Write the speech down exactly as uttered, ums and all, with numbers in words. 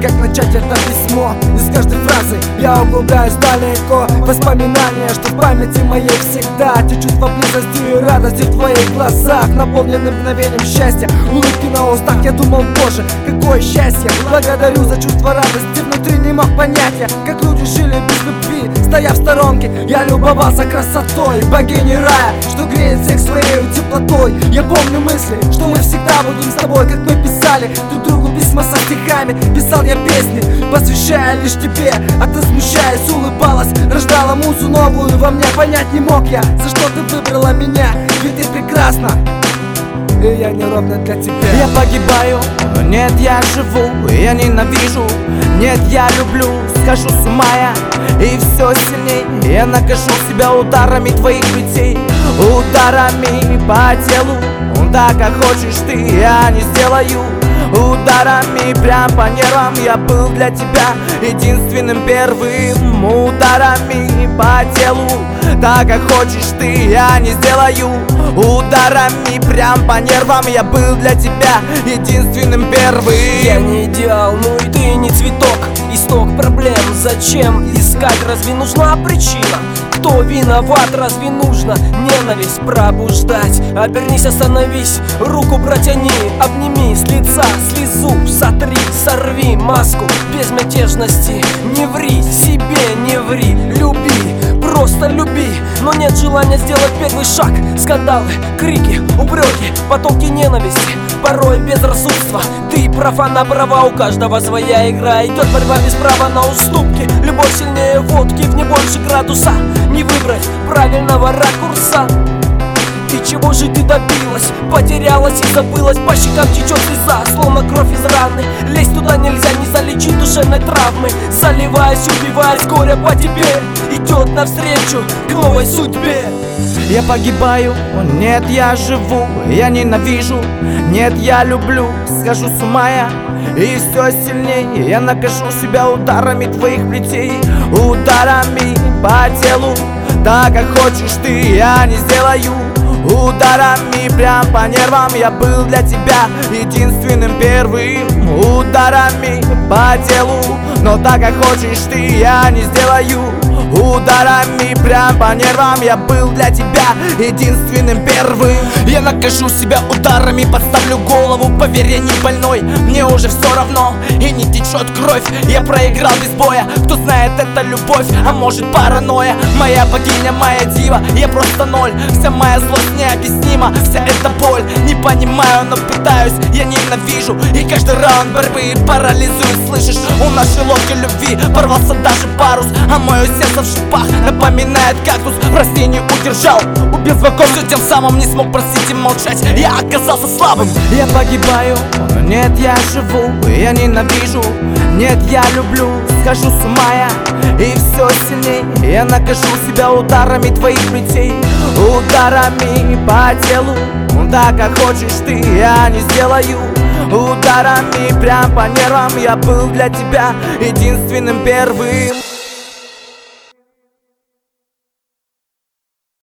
как начать это письмо. Из каждой фразы я углубляюсь далеко. Воспоминания, что в памяти моей всегда. Те чувства близости и радости в твоих глазах, наполнены мгновением счастья, улыбки на устах. Я думал, боже, какое счастье. Благодарю за чувство радости, внутри не мог понять я, как люди жили без любви, стоя в сторонке. Я любовался красотой богини рая, что греет всех своей теплотой. Я помню мысли, что мы всегда будем с тобой, как мы писали друг другу письма со стихами. Писал я песни, посвящая лишь тебе, а ты, смущаясь, улыбалась, рождала музу новую во мне. Понять не мог я, за что ты выбрала меня, ведь ты прекрасна, и я неровно для тебя. Я погибаю, но нет, я живу. Я ненавижу, нет, я люблю. Схожу с ума я, и все сильней. Я накажу себя ударами твоих плетей, ударами по телу. Так, как хочешь ты, я не сделаю. Ударами прям по нервам. Я был для тебя единственным первым. Ударами по телу. Так, как хочешь ты, я не сделаю. Ударами прям по нервам. Я был для тебя единственным первым. Я не идеал, ну и ты не цветок. Исток проблем, зачем искать? Разве нужна причина? Кто виноват? Разве нужно ненависть пробуждать? Обернись, остановись, руку протяни, обними с лица слезу, сотри, сорви маску безмятежности. Не ври себе, не ври, люби, просто люби. Но нет желания сделать первый шаг. Скандалы, крики, упреки, потоки ненависти, порой безрассудство. Ты прав, она права, у каждого своя игра. Идет борьба без права на уступки. Любовь сильнее водки, в ней больше градуса. Не выбрать правильного ракурса. И чего же ты добилась? Потерялась и забылась. По щекам течет слеза, словно кровь из раны. Лезть туда нельзя, не залечить душевной травмы. Заливаясь, убиваясь, горе по тебе идет навстречу к новой судьбе. Я погибаю, нет, я живу. Я ненавижу, нет, я люблю. Схожу с ума я, и все сильнее. Я накажу себя ударами твоих плетей, ударами по телу. Так, как хочешь ты, я не сделаю. Ударами прям по нервам. Я был для тебя единственным первым. Ударами по телу. Но так, как хочешь ты, я не сделаю. Ударами прям по нервам. Я был для тебя единственным первым. Я накажу себя ударами, подставлю голову. Поверь, я не больной, мне уже все равно. И не течет кровь, я проиграл без боя. Кто знает, это любовь, а может паранойя. Моя богиня, моя дива, я просто ноль. Вся моя злость необъяснима, вся эта боль. Не понимаю, но пытаюсь, я ненавижу. И каждый раунд борьбы парализует. Слышишь, у нашей лодки любви порвался даже парус. А мое сердце в шипах напоминает кактус. Прости, не удержал, убил знакомство, тем самым не смог простить и молчать. Я оказался слабым. Я погибаю, но нет, я живу. Я ненавижу, нет, я люблю. Схожу с ума я, и все сильней. Я накажу себя ударами твоих плетей, ударами по телу. Так, как хочешь ты, я не сделаю. Ударами прям по нервам. Я был для тебя единственным первым.